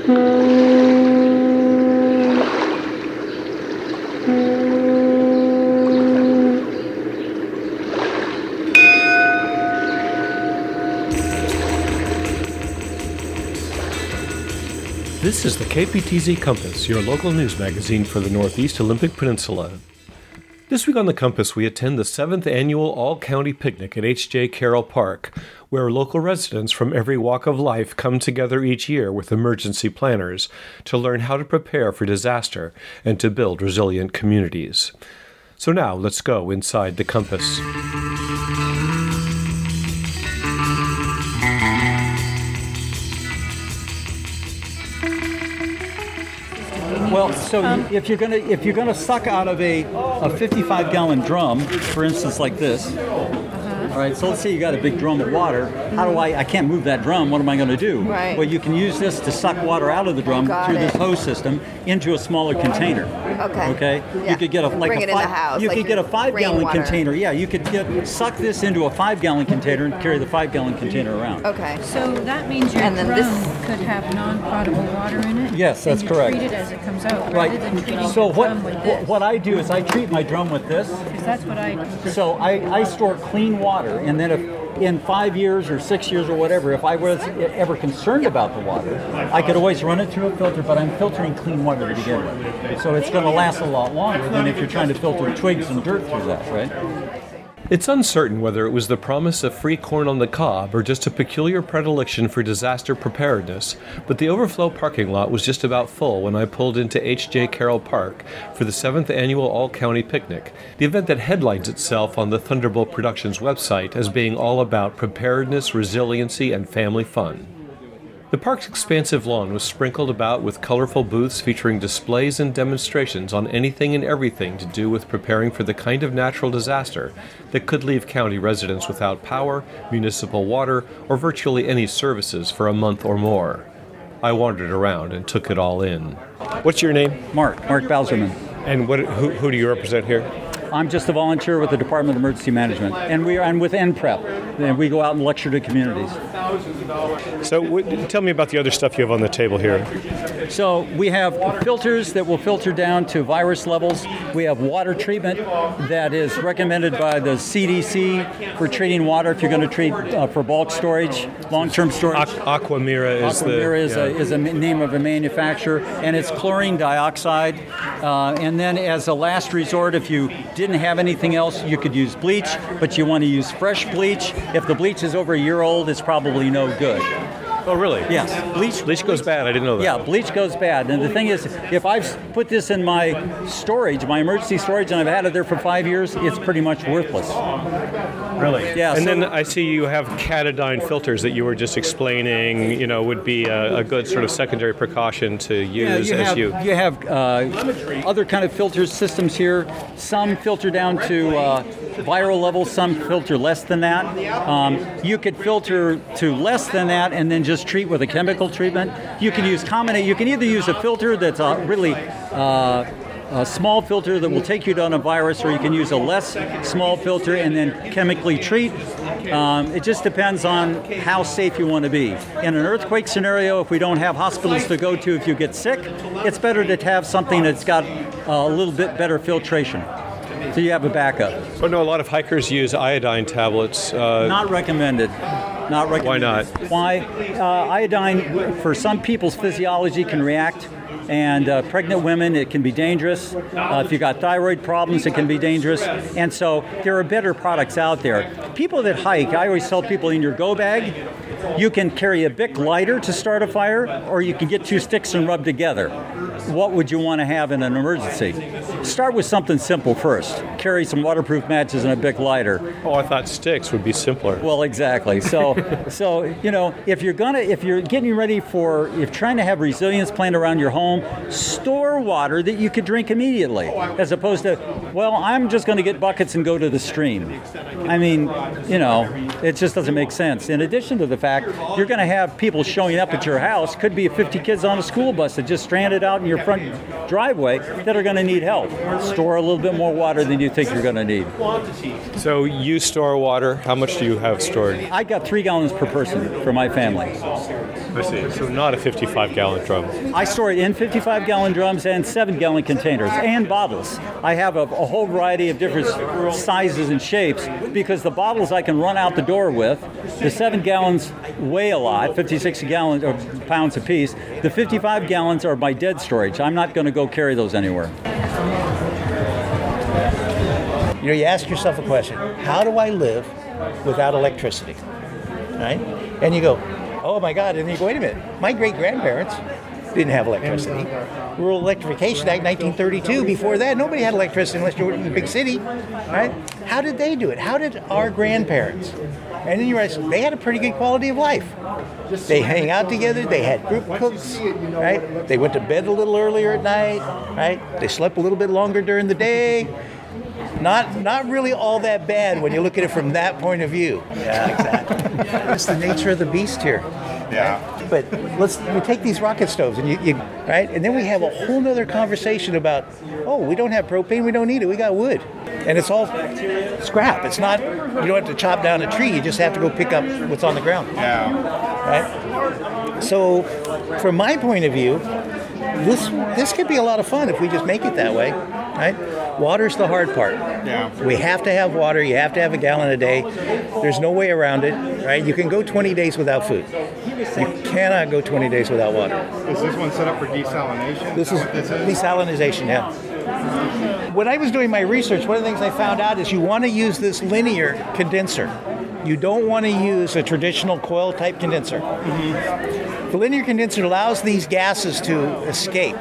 This is the KPTZ Compass, your local news magazine for the Northeast Olympic Peninsula. This week on the Compass, we attend the 7th annual All-County Picnic at H.J. Carroll Park, where local residents from every walk of life come together each year with emergency planners to learn how to prepare for disaster and to build resilient communities. So now, let's go inside the Compass. Well, so if you're gonna suck out of a 55-gallon drum, for instance, like this. All right, so let's say you got a big drum of water. I can't move that drum. What am I going to do? Right. Well, you can use this to suck water out of the drum through this hose system into a smaller container. Okay. Yeah. You could get Bring it in the house. You like could get a 5-gallon rainwater. container. Yeah, you could suck this into a 5-gallon container and carry the 5-gallon container around. Okay. So that means your And then drum this- could have non-potable water in it? Yes, that's and you correct. treat it as it comes out, Right. rather than treating So your drum with this. what I do is I treat my drum with this. Because that's what I do. So I store clean water, and then if in 5 years or 6 years or whatever, if I was ever concerned about the water, I could always run it through a filter, but I'm filtering clean water to begin with. So it's going to last a lot longer than if you're trying to filter twigs and dirt through that, right? It's uncertain whether it was the promise of free corn on the cob or just a peculiar predilection for disaster preparedness, but the overflow parking lot was just about full when I pulled into H.J. Carroll Park for the 7th annual All-County Picnic, the event that headlines itself on the Thunderbolt Productions website as being all about preparedness, resiliency, and family fun. The park's expansive lawn was sprinkled about with colorful booths featuring displays and demonstrations on anything and everything to do with preparing for the kind of natural disaster that could leave county residents without power, municipal water, or virtually any services for a month or more. I wandered around and took it all in. What's your name? Mark Bowserman. And who do you represent here? I'm just a volunteer with the Department of Emergency Management, and I'm with NPREP, and we go out and lecture to communities. So tell me about the other stuff you have on the table here. So we have filters that will filter down to virus levels. We have water treatment that is recommended by the CDC for treating water if you're going to treat for bulk storage, long-term storage. Aquamira is a name of a manufacturer, and it's chlorine dioxide. And then as a last resort, if you didn't have anything else, you could use bleach, but you want to use fresh bleach. If the bleach is over a year old, it's probably no good. Oh, really? Yes. Bleach goes bad. I didn't know that. Yeah, bleach goes bad. And the thing is, if I've put this in my storage, my emergency storage, and I've had it there for 5 years, it's pretty much worthless. Really? Yeah. And then I see you have catadine filters that you were just explaining, would be a good sort of secondary precaution to use you have other kind of filter systems here. Some filter down to viral levels, some filter less than that. You could filter to less than that and then just treat with a chemical treatment. You can either use a filter that's really a small filter that will take you down a virus, or you can use a less small filter and then chemically treat. It just depends on how safe you want to be. In an earthquake scenario, if we don't have hospitals to go to if you get sick, it's better to have something that's got a little bit better filtration, so you have a backup. Oh, no, a lot of hikers use iodine tablets. Not recommended. Not recommended. Why not? Why? Iodine, for some people's physiology, can react. And pregnant women, it can be dangerous. If you've got thyroid problems, it can be dangerous. And so there are better products out there. People that hike, I always tell people in your go bag, you can carry a Bic lighter to start a fire, or you can get 2 sticks and rub together. What would you want to have in an emergency? Start with something simple first. Carry some waterproof matches and a Bic lighter. Oh, I thought sticks would be simpler. Well, exactly. So if you're trying to have resilience planned around your home, store water that you could drink immediately, as opposed to Well, I'm just going to get buckets and go to the stream. I mean, it just doesn't make sense. In addition to the fact, you're going to have people showing up at your house, could be 50 kids on a school bus that just stranded out in your front driveway that are going to need help. Store a little bit more water than you think you're going to need. So you store water. How much do you have stored? I got 3 gallons per person for my family. I see. So not a 55-gallon drum. I store it in 55-gallon drums and 7-gallon containers and bottles. I have a whole variety of different sizes and shapes because the bottles I can run out the door with. The 7 gallons weigh a lot, 56 gallons or pounds apiece. The 55 gallons are my dead storage. I'm not going to go carry those anywhere. You ask yourself a question: how do I live without electricity? Right? And you go, oh my God, and you go, wait a minute, my great-grandparents didn't have electricity. Rural Electrification Act 1932, before that, nobody had electricity unless you were in the big city, right? How did they do it? How did our grandparents? And then you realize they had a pretty good quality of life. They hang out together, they had group cooks, right? They went to bed a little earlier at night, right? They slept a little bit longer during the day. Not really all that bad when you look at it from that point of view. Yeah, exactly. It's the nature of the beast here. Yeah. But we take these rocket stoves and you right, and then we have a whole nother conversation about, we don't have propane, we don't need it, we got wood, and it's all scrap. It's not, you don't have to chop down a tree, you just have to go pick up what's on the ground. Yeah. Right. So, from my point of view, this could be a lot of fun if we just make it that way. Right? Water's the hard part. Yeah. We have to have water. You have to have a gallon a day. There's no way around it, right? You can go 20 days without food. You cannot go 20 days without water. Is this one set up for desalination? This is desalination, yeah. When I was doing my research, one of the things I found out is you want to use this linear condenser. You don't want to use a traditional coil type condenser. Mm-hmm. The linear condenser allows these gases to escape,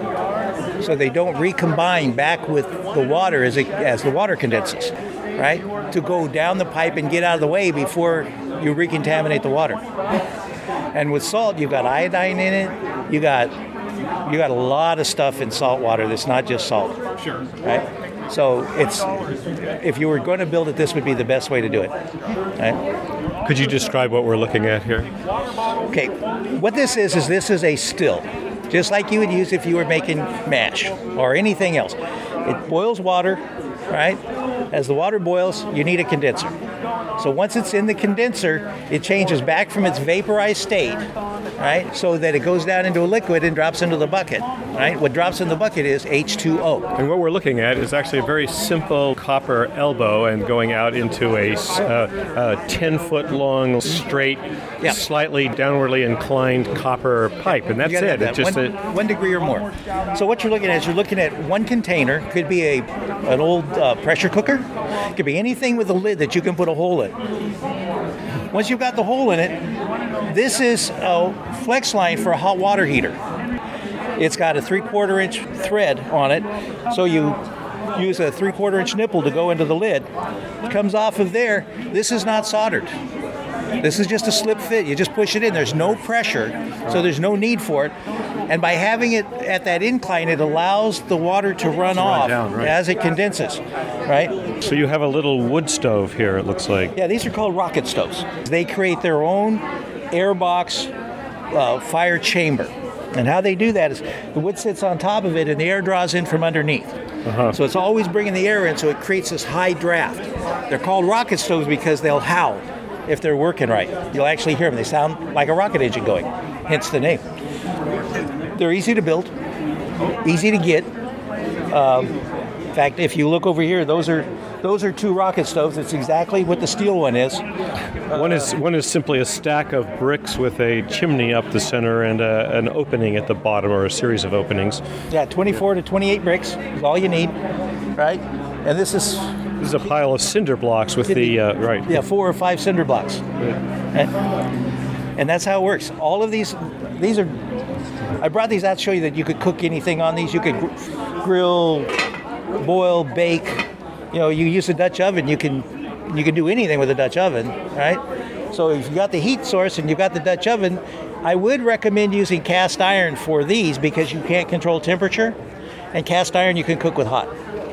so they don't recombine back with the water as the water condenses, right? To go down the pipe and get out of the way before you recontaminate the water. And with salt, you've got iodine in it. You got a lot of stuff in salt water that's not just salt. Sure. Right? So if you were going to build it, this would be the best way to do it. Right? Could you describe what we're looking at here? Okay, what this is a still, just like you would use if you were making mash or anything else. It boils water, right? As the water boils, you need a condenser. So once it's in the condenser, it changes back from its vaporized state, right? So that it goes down into a liquid and drops into the bucket, right? What drops in the bucket is H2O. And what we're looking at is actually a very simple copper elbow and going out into a 10-foot long, straight, slightly downwardly inclined copper pipe. And that's it. It's just 1 degree or more. So what you're looking at one container. Could be an old pressure cooker. It could be anything with a lid that you can put a hole in. Once you've got the hole in it, this is a flex line for a hot water heater. It's got a 3/4 inch thread on it, so you use a 3/4 inch nipple to go into the lid. It comes off of there. This is not soldered. This is just a slip fit. You just push it in. There's no pressure, so there's no need for it. And by having it at that incline, it allows the water to run off as it condenses, right? So you have a little wood stove here, it looks like. Yeah, these are called rocket stoves. They create their own airbox fire chamber. And how they do that is the wood sits on top of it and the air draws in from underneath. Uh-huh. So it's always bringing the air in, so it creates this high draft. They're called rocket stoves because they'll howl if they're working right. You'll actually hear them. They sound like a rocket engine going, hence the name. They're easy to build, easy to get. In fact, if you look over here, those are 2 rocket stoves. It's exactly what the steel one is. One is simply a stack of bricks with a chimney up the center and an opening at the bottom, or a series of openings. Yeah, 24 to 28 bricks is all you need, right? And this is a pile of cinder blocks with right. Yeah, 4 or 5 cinder blocks. Right? And that's how it works. All of these are. I brought these out to show you that you could cook anything on these. You could grill, boil, bake. You use a Dutch oven. You can do anything with a Dutch oven, right? So if you got the heat source and you've got the Dutch oven, I would recommend using cast iron for these because you can't control temperature, and cast iron you can cook with hot.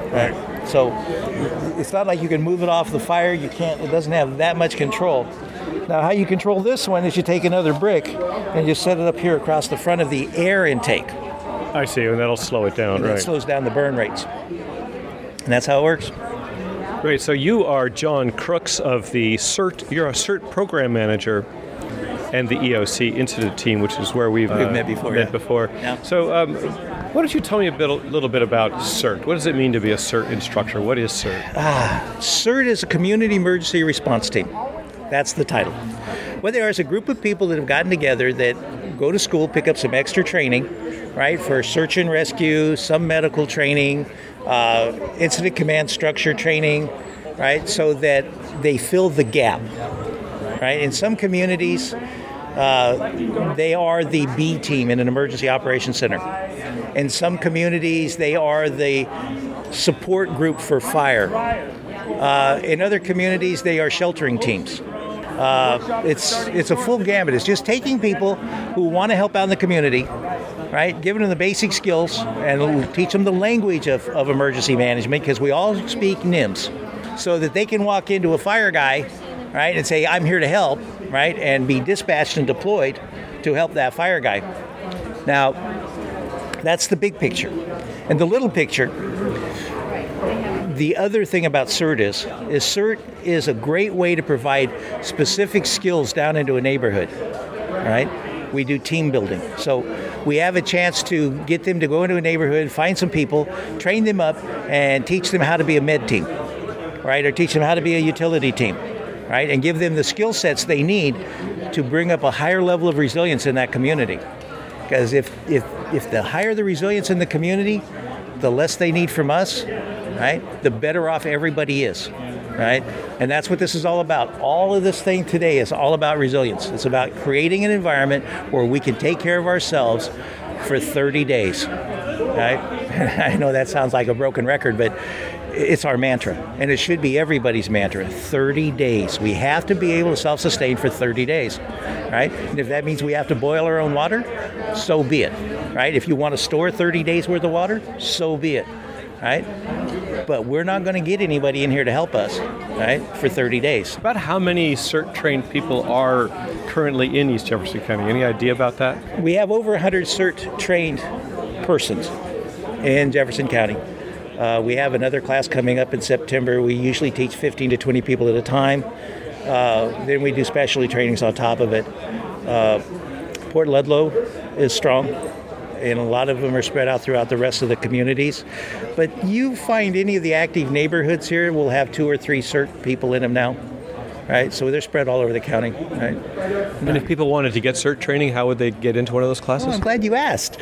Right. So it's not like you can move it off the fire. You can't. It doesn't have that much control. Now, how you control this one is you take another brick and you set it up here across the front of the air intake. I see, and that'll slow it down, It slows down the burn rates. And that's how it works. Great. So you are John Crooks of the CERT. You're a CERT program manager and the EOC Institute team, which is where we've met before. Yeah. So why don't you tell me a little bit about CERT? What does it mean to be a CERT instructor? What is CERT? CERT is a Community Emergency Response Team. That's the title. What they are is a group of people that have gotten together that go to school, pick up some extra training, right, for search and rescue, some medical training, incident command structure training, right, so that they fill the gap, right? In some communities, they are the B team in an emergency operations center. In some communities, they are the support group for fire. In other communities, they are sheltering teams. It's a full gamut. It's just taking people who want to help out in the community, right? Giving them the basic skills and teach them the language of emergency management, because we all speak NIMS, so that they can walk into a fire guy, right, and say, I'm here to help, right, and be dispatched and deployed to help that fire guy. Now, that's the big picture. And the little picture, the other thing about CERT is CERT is a great way to provide specific skills down into a neighborhood, right? We do team building. So we have a chance to get them to go into a neighborhood, find some people, train them up, and teach them how to be a med team, right? Or teach them how to be a utility team, right? And give them the skill sets they need to bring up a higher level of resilience in that community. Because if the higher the resilience in the community, the less they need from us, right? The better off everybody is, right? And that's what this is all about. All of this thing today is all about resilience. It's about creating an environment where we can take care of ourselves for 30 days, right? I know that sounds like a broken record, but it's our mantra, and it should be everybody's mantra. 30 days. We have to be able to self-sustain for 30 days, right? And if that means we have to boil our own water, so be it, right? If you want to store 30 days worth of water, so be it, right? But we're not going to get anybody in here to help us, right, for 30 days. About how many CERT-trained people are currently in East Jefferson County? Any idea about that? We have over 100 CERT-trained persons in Jefferson County. We have another class coming up in September. We usually teach 15 to 20 people at a time. Then we do specialty trainings on top of it. Port Ludlow is strong, and a lot of them are spread out throughout the rest of the communities. But you find any of the active neighborhoods here will have 2 or 3 CERT people in them now, right? So they're spread all over the county, right? And if people wanted to get CERT training, how would they get into one of those classes? Oh, I'm glad you asked.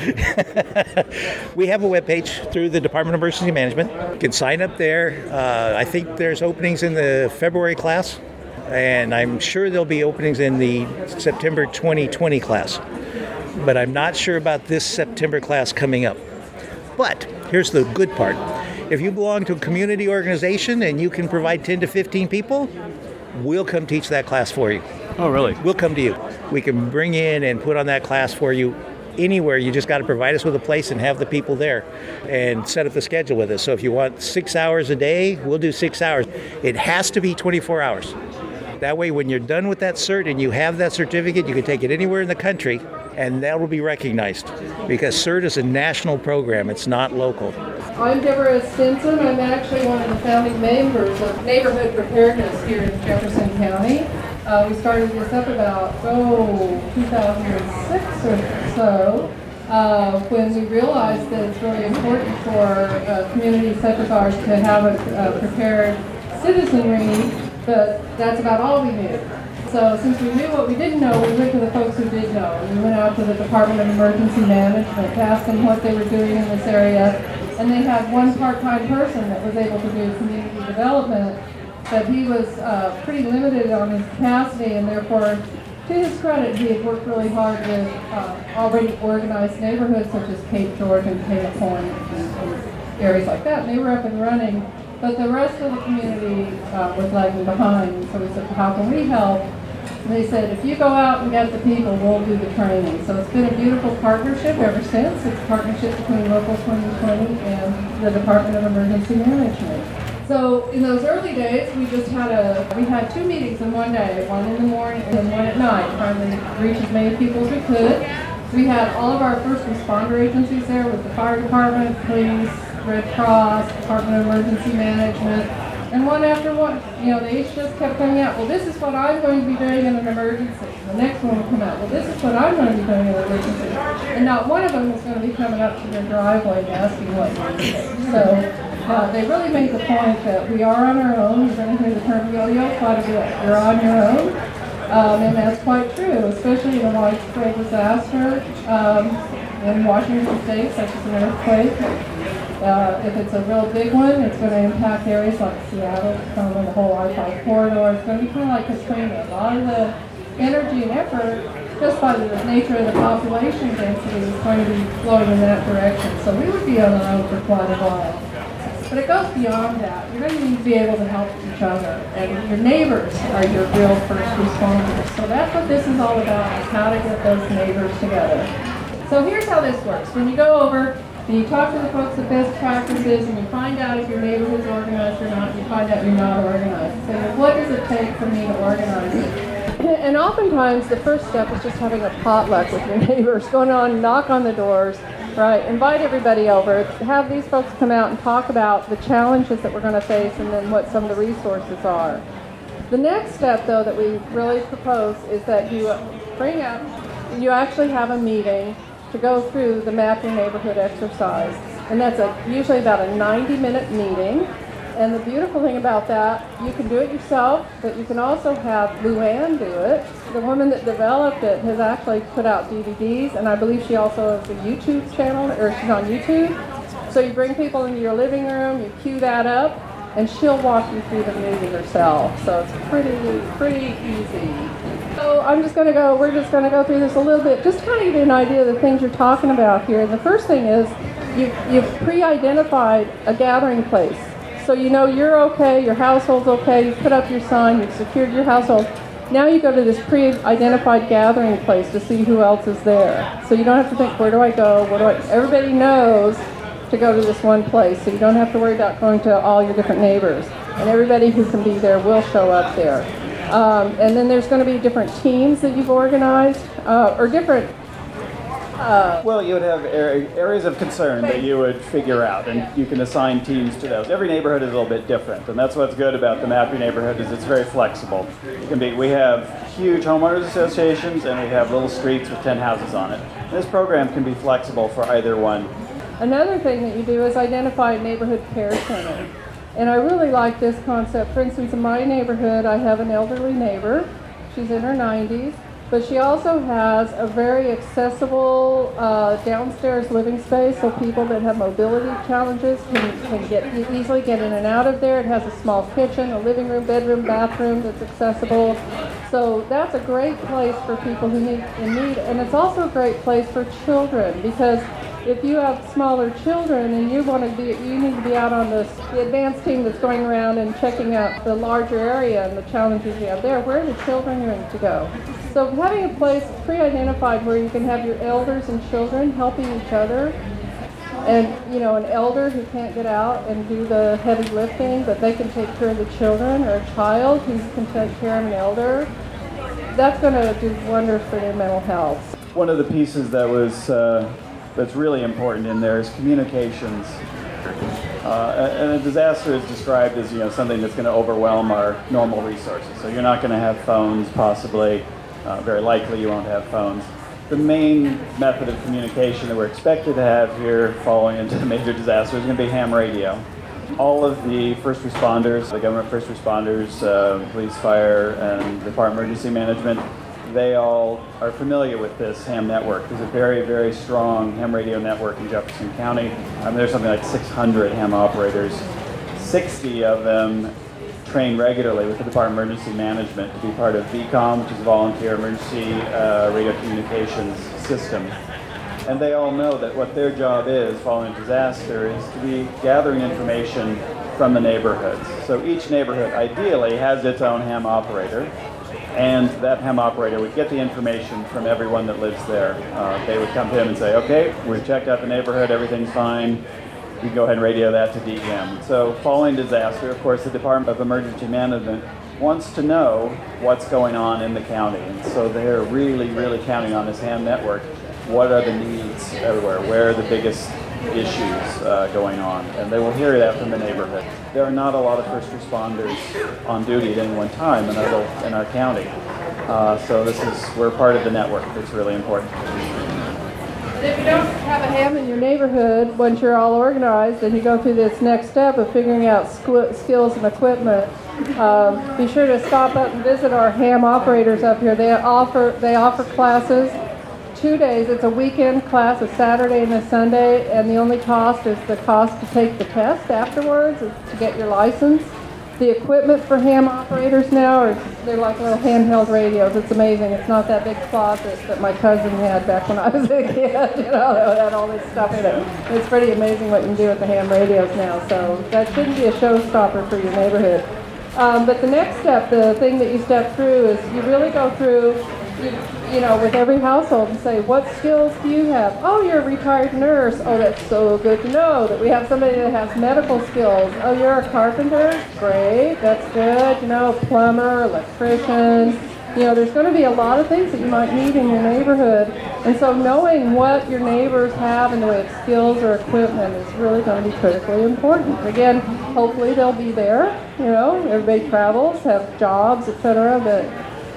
We have a webpage through the Department of Emergency Management. You can sign up there. I think there's openings in the February class, and I'm sure there'll be openings in the September 2020 class. But I'm not sure about this September class coming up. But here's the good part. If you belong to a community organization and you can provide 10 to 15 people, we'll come teach that class for you. Oh, really? We'll come to you. We can bring in and put on that class for you anywhere. You just got to provide us with a place and have the people there and set up the schedule with us. So if you want 6 hours a day, we'll do 6 hours. It has to be 24 hours. That way, when you're done with that cert and you have that certificate, you can take it anywhere in the country, and that will be recognized, because CERT is a national program. It's not local. I'm Deborah Stinson. I'm actually one of the founding members of Neighborhood Preparedness here in Jefferson County. We started this up about, 2006 or so, when we realized that it's really important for communities such as ours to have a prepared citizenry, but that's about all we knew. So since we knew what we didn't know, we went to the folks who did know. We went out to the Department of Emergency Management to ask them what they were doing in this area, and they had one part-time person that was able to do community development, but he was pretty limited on his capacity, and therefore, to his credit, he had worked really hard with already organized neighborhoods such as Cape George and Cape Point and areas like that, and they were up and running. But the rest of the community was lagging behind, so we said, how can we help? They said, if you go out and get the people, we'll do the training. So it's been a beautiful partnership ever since. It's a partnership between Local 2020 and the Department of Emergency Management. So in those early days, we had 2 meetings in one day, one in the morning and one at night, trying to reach as many people as we could. We had all of our first responder agencies there with the fire department, police, Red Cross, Department of Emergency Management, and one after one, they each just kept coming out. Well, this is what I'm going to be doing in an emergency. The next one will come out. Well, this is what I'm going to be doing in an emergency. And not one of them was going to be coming up to their driveway and asking what you need. So they really made the point that we are on our own. You're going to hear the term yo-yo quite a bit. You're on your own. And that's quite true, especially in a widespread disaster in Washington State, such as an earthquake. If it's a real big one, it's going to impact areas like Seattle, kind of the whole I-5 corridor. It's going to be kind of like Katrina. A lot of the energy and effort, just by the nature of the population density, is going to be flowing in that direction. So we would be on our own for quite a while. But it goes beyond that. You're going to need to be able to help each other. And your neighbors are your real first responders. So that's what this is all about, is how to get those neighbors together. So here's how this works. When you go over and you talk to the folks at best practices and you find out if your neighborhood's organized or not, you find out you're not organized. So what does it take for me to organize it? And oftentimes the first step is just having a potluck with your neighbors, going on, knock on the doors, right? Invite everybody over, have these folks come out and talk about the challenges that we're going to face and then what some of the resources are. The next step, though, that we really propose is that you actually have a meeting to go through the Map Your Neighborhood exercise. And that's usually about a 90-minute meeting. And the beautiful thing about that, you can do it yourself, but you can also have Luann do it. The woman that developed it has actually put out DVDs, and I believe she also has a YouTube channel, or she's on YouTube. So you bring people into your living room, you cue that up, and she'll walk you through the movie herself. So it's pretty easy. So we're just going to go through this a little bit, just to kind of give you an idea of the things you're talking about here. The first thing is you've pre-identified a gathering place. So you know you're okay, your household's okay, you've put up your sign, you've secured your household. Now you go to this pre-identified gathering place to see who else is there. So you don't have to think, where do I go, everybody knows to go to this one place, so you don't have to worry about going to all your different neighbors. And everybody who can be there will show up there. And then there's going to be different teams that you've organized, or different... Well, you would have areas of concern that you would figure out, and you can assign teams to those. Every neighborhood is a little bit different, and that's what's good about the Map Your Neighborhood is it's very flexible. We have huge homeowners associations, and we have little streets with 10 houses on it. And this program can be flexible for either one. Another thing that you do is identify a neighborhood care center. And I really like this concept. For instance, in my neighborhood, I have an elderly neighbor. She's in her 90s. But she also has a very accessible downstairs living space, so people that have mobility challenges can easily get in and out of there. It has a small kitchen, a living room, bedroom, bathroom that's accessible. So that's a great place for people who need, and it's also a great place for children, because if you have smaller children and you need to be out on the advanced team that's going around and checking out the larger area and the challenges you have there, where are the children going to go? So having a place pre-identified where you can have your elders and children helping each other, and an elder who can't get out and do the heavy lifting, but they can take care of the children, or a child who can take care of an elder, that's going to do wonders for their mental health. One of the pieces that's really important in there is communications. And a disaster is described as something that's going to overwhelm our normal resources. So you're not going to have phones, possibly. Very likely you won't have phones. The main method of communication that we're expected to have here following into a major disaster is going to be ham radio. All of the first responders, the government first responders, police, fire, and Department of Emergency Management, they all are familiar with this ham network. There's a very, very strong ham radio network in Jefferson County. There's something like 600 ham operators. 60 of them train regularly with the Department of Emergency Management to be part of VCOM, which is a volunteer emergency radio communications system. And they all know that what their job is following a disaster is to be gathering information from the neighborhoods. So each neighborhood ideally has its own ham operator. and that HEM operator would get the information from everyone that lives there. They would come to him and say, okay, we've checked out the neighborhood, everything's fine. You can go ahead and radio that to DEM. So following disaster, of course, the Department of Emergency Management wants to know what's going on in the county. And so they're really, really counting on this HAM network. What are the needs everywhere? Where are the biggest issues going on? And they will hear that from the neighborhood. There are not a lot of first responders on duty at any one time in our county. So we're part of the network. It's really important. If you don't have a ham in your neighborhood, once you're all organized and you go through this next step of figuring out skills and equipment, be sure to stop up and visit our ham operators up here. They offer classes 2 days. It's a weekend class, a Saturday and a Sunday, and the only cost is the cost to take the test afterwards, to get your license. The equipment for ham operators now they're like little handheld radios. It's amazing. It's not that big closet that my cousin had back when I was a kid. It had all this stuff in it. It's pretty amazing what you can do with the ham radios now. So that shouldn't be a showstopper for your neighborhood. But the next step, the thing that you step through, is you really go through, with every household and say, what skills do you have? Oh, you're a retired nurse. Oh, that's so good to know that we have somebody that has medical skills. Oh, you're a carpenter? Great, that's good. Plumber, electrician. There's going to be a lot of things that you might need in your neighborhood. And so knowing what your neighbors have in the way of skills or equipment is really going to be critically important. Again, hopefully they'll be there. Everybody travels, have jobs, etc. But,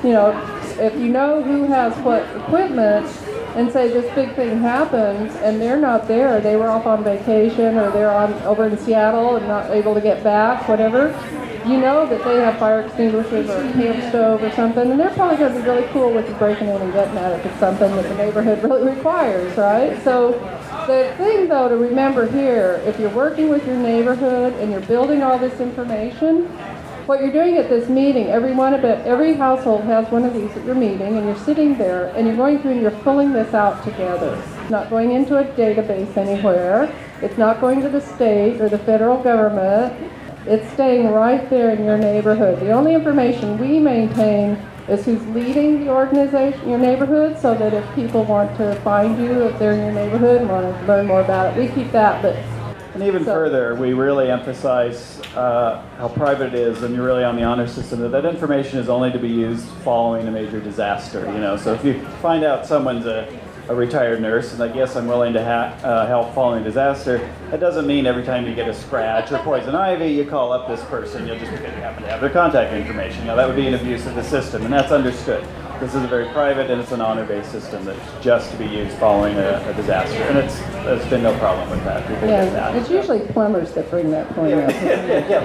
if you know who has what equipment, and say this big thing happens and they're not there, they were off on vacation or they're over in Seattle and not able to get back, whatever, that they have fire extinguishers or a camp stove or something, and they're probably going to be really cool with you breaking in and getting at it if it's something that the neighborhood really requires, right? So the thing, though, to remember here, if you're working with your neighborhood and you're building all this information, what you're doing at this meeting, every household has one of these at your meeting, and you're sitting there and you're going through and you're pulling this out together. It's not going into a database anywhere. It's not going to the state or the federal government. It's staying right there in your neighborhood. The only information we maintain is who's leading the organization, your neighborhood, so that if people want to find you, if they're in your neighborhood and want to learn more about it, we keep that. And even further, we really emphasize how private it is, and you're really on the honor system, that information is only to be used following a major disaster. So if you find out someone's a retired nurse, and I guess I'm willing to help following a disaster, that doesn't mean every time you get a scratch or poison ivy, you call up this person, just because you happen to have their contact information. That would be an abuse of the system, and that's understood. This is a very private and it's an honor-based system that's just to be used following a disaster, and there's been no problem with that. People get that. It's usually plumbers that bring that point up. They get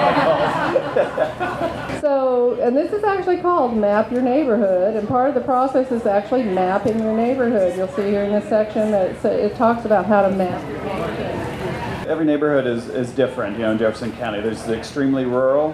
a lot of calls. So, and this is actually called Map Your Neighborhood, and part of the process is actually mapping your neighborhood. You'll see here in this section that it talks about how to map your neighborhood. Every neighborhood is different, in Jefferson County. There's the extremely rural,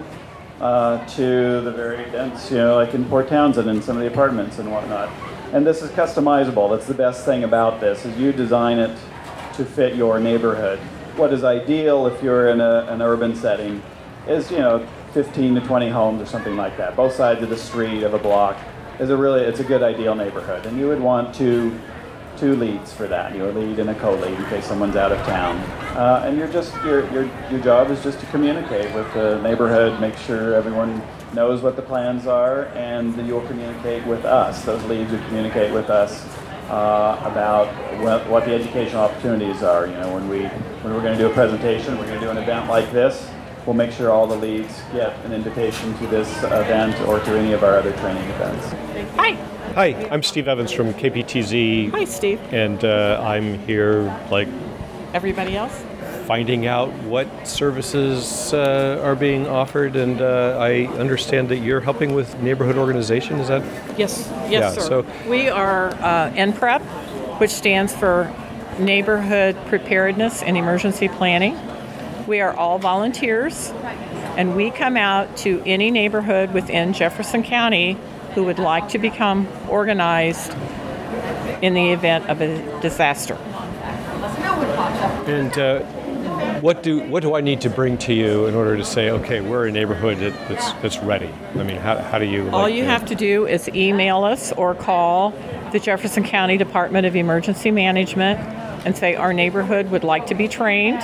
to the very dense, like in Port Townsend and some of the apartments and whatnot. And this is customizable. That's the best thing about this, is you design it to fit your neighborhood. What is ideal if you're in an urban setting is, 15 to 20 homes or something like that. Both sides of the street of a block it's a good ideal neighborhood. And you would want two leads for that. A lead and a co-lead in case someone's out of town. And your job is just to communicate with the neighborhood, make sure everyone knows what the plans are, and then you'll communicate with us. Those leads would communicate with us about what the educational opportunities are. When we're going to do a presentation, we're going to do an event like this, we'll make sure all the leads get an invitation to this event or to any of our other training events. Hi, I'm Steve Evans from KPTZ. Hi, Steve. And I'm here, like everybody else, finding out what services are being offered, and I understand that you're helping with neighborhood organization. Is that? Yes, yeah, sir. So we are NPREP, which stands for Neighborhood Preparedness and Emergency Planning. We are all volunteers, and we come out to any neighborhood within Jefferson County who would like to become organized in the event of a disaster. And what do I need to bring to you in order to say, okay, we're a neighborhood that's ready? I mean, how do you? All you have to do is email us or call the Jefferson County Department of Emergency Management and say our neighborhood would like to be trained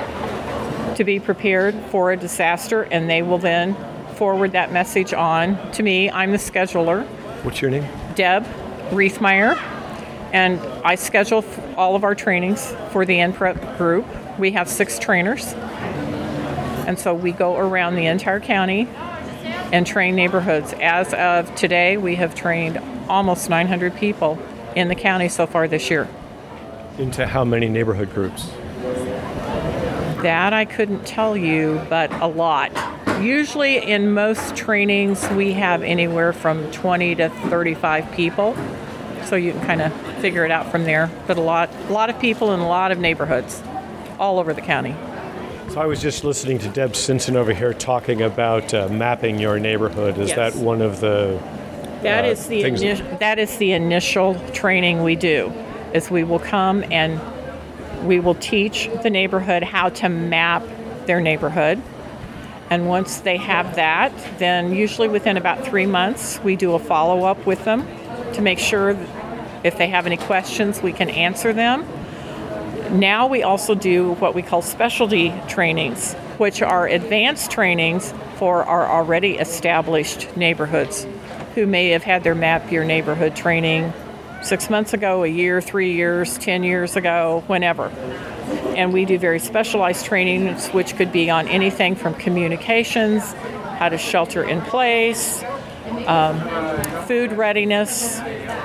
to be prepared for a disaster, and they will then forward that message on to me. I'm the scheduler. What's your name? Deb Riethmeyer, and I schedule all of our trainings for the NPREP group. We have 6 trainers, and so we go around the entire county and train neighborhoods. As of today, we have trained almost 900 people in the county so far this year. Into how many neighborhood groups? That I couldn't tell you, but a lot. Usually in most trainings, we have anywhere from 20 to 35 people, so you can kind of figure it out from there. But a lot of people in a lot of neighborhoods all over the county. So I was just listening to Deb Stinson over here talking about mapping your neighborhood. Is Yes. that one of the That is the things? that is the initial training we do. Is we will come and we will teach the neighborhood how to map their neighborhood. And once they have that, then usually within about 3 months, we do a follow-up with them to make sure if they have any questions, we can answer them. Now we also do what we call specialty trainings, which are advanced trainings for our already established neighborhoods who may have had their Map Your Neighborhood training 6 months ago, a year, 3 years, 10 years ago, whenever. And we do very specialized trainings, which could be on anything from communications, how to shelter in place, food readiness,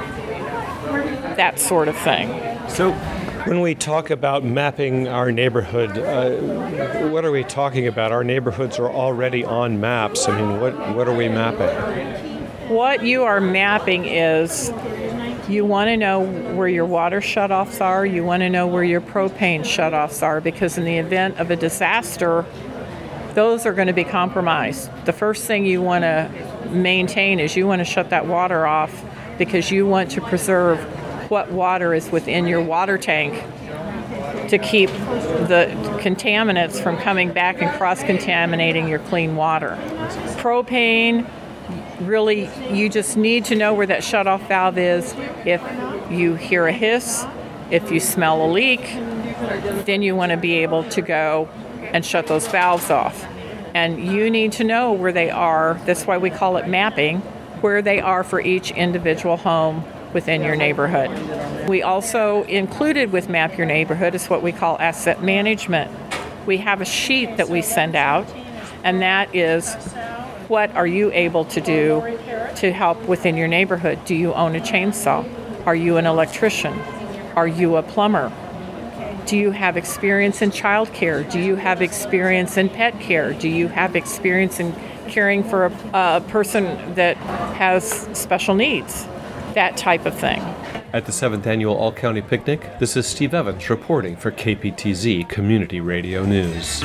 that sort of thing. So when we talk about mapping our neighborhood, what are we talking about? Our neighborhoods are already on maps. I mean, what are we mapping? What you are mapping is you want to know where your water shutoffs are. You want to know where your propane shutoffs are, because in the event of a disaster, those are going to be compromised. The first thing you want to maintain is you want to shut that water off because you want to preserve what water is within your water tank to keep the contaminants from coming back and cross-contaminating your clean water. Propane, really, you just need to know where that shutoff valve is. If you hear a hiss, if you smell a leak, then you want to be able to go and shut those valves off. And you need to know where they are. That's why we call it mapping, where they are for each individual home within your neighborhood. We also included with Map Your Neighborhood is what we call asset management. We have a sheet that we send out, and that is what are you able to do to help within your neighborhood? Do you own a chainsaw? Are you an electrician? Are you a plumber? Do you have experience in child care? Do you have experience in pet care? Do you have experience in caring for a person that has special needs? That type of thing. At the 7th Annual All-County Picnic, this is Steve Evans reporting for KPTZ Community Radio News.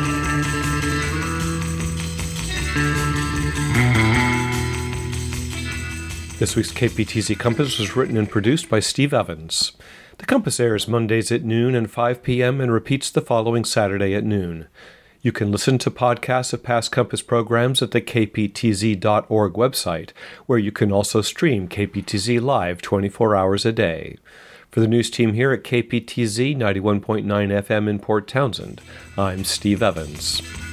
This week's KPTZ Compass was written and produced by Steve Evans. The Compass airs Mondays at noon and 5 p.m. and repeats the following Saturday at noon. You can listen to podcasts of past Compass programs at the kptz.org website, where you can also stream KPTZ live 24 hours a day. For the news team here at KPTZ 91.9 FM in Port Townsend, I'm Steve Evans.